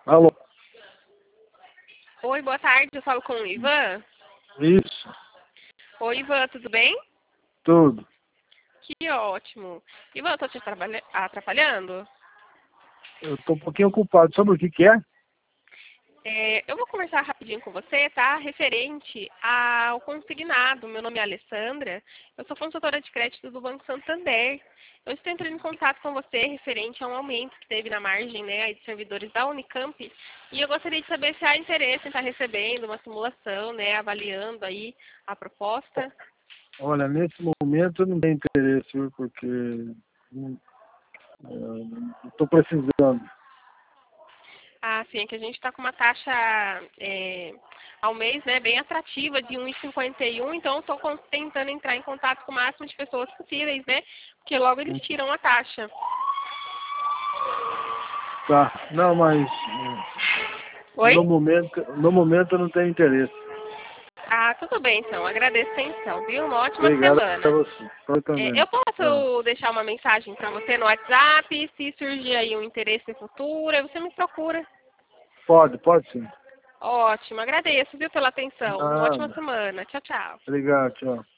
Alô? Oi, boa tarde, eu falo com o Ivan. Isso, Oi, Ivan, tudo bem? tudo. Que ótimo. Ivan, eu tô te atrapalhando? Eu tô um pouquinho ocupado. Sobre o que é? Eu vou conversar rapidinho com você, tá? Referente ao consignado. Meu nome é Alessandra, eu sou consultora de crédito do Banco Santander. Eu estou entrando em contato com você referente a um aumento que teve na margem, né, aí de servidores da Unicamp. E eu gostaria de saber se há interesse em estar recebendo uma simulação, né, avaliando aí a proposta. Olha, nesse momento eu não tenho interesse, viu, porque não estou precisando. Ah, sim, é que a gente está com uma taxa ao mês, né, bem atrativa de 1,51, então eu estou tentando entrar em contato com o máximo de pessoas possíveis, né? Porque logo eles tiram a taxa. Tá, não, mas Oi? no momento eu não tenho interesse. Ah, tudo bem então. Agradeço a atenção, viu? Uma ótima Obrigado a semana. você. Eu também. Eu Tchau. posso deixar uma mensagem para você no WhatsApp, se surgir aí um interesse no futuro, aí você me procura. Pode sim. Ótimo, agradeço, viu, pela atenção. Uma ótima Nada. semana. Tchau, tchau. Obrigado, tchau.